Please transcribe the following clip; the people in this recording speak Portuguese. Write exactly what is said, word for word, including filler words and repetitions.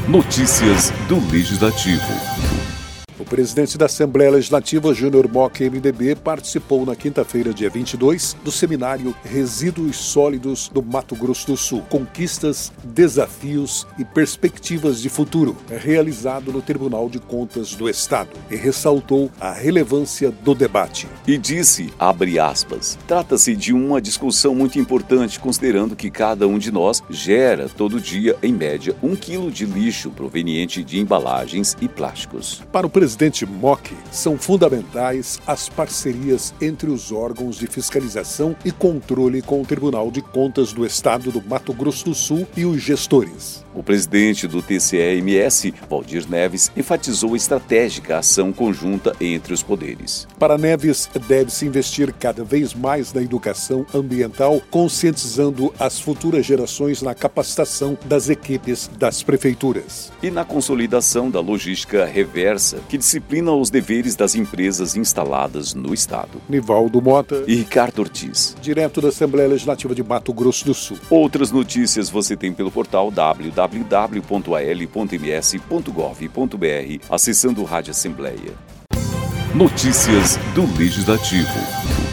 Notícias do Legislativo. O presidente da Assembleia Legislativa, Júnior Mock, M D B, participou na quinta-feira, dia vinte e dois, do seminário Resíduos Sólidos do Mato Grosso do Sul, Conquistas, Desafios e Perspectivas de Futuro, realizado no Tribunal de Contas do Estado, e ressaltou a relevância do debate. E disse, abre aspas, trata-se de uma discussão muito importante, considerando que cada um de nós gera todo dia, em média, um quilo de lixo proveniente de embalagens e plásticos. Para o presidente Mock, são fundamentais as parcerias entre os órgãos de fiscalização e controle com o Tribunal de Contas do Estado do Mato Grosso do Sul e os gestores. O presidente do T C E M S, Valdir Neves, enfatizou a estratégica ação conjunta entre os poderes. Para Neves, deve-se investir cada vez mais na educação ambiental, conscientizando as futuras gerações na capacitação das equipes das prefeituras. E na consolidação da logística reversa, que disciplina os deveres das empresas instaladas no Estado. Nivaldo Mota e Ricardo Ortiz, direto da Assembleia Legislativa de Mato Grosso do Sul. Outras notícias você tem pelo portal w w w ponto a l ponto m s ponto gov ponto b r, acessando o Rádio Assembleia. Notícias do Legislativo.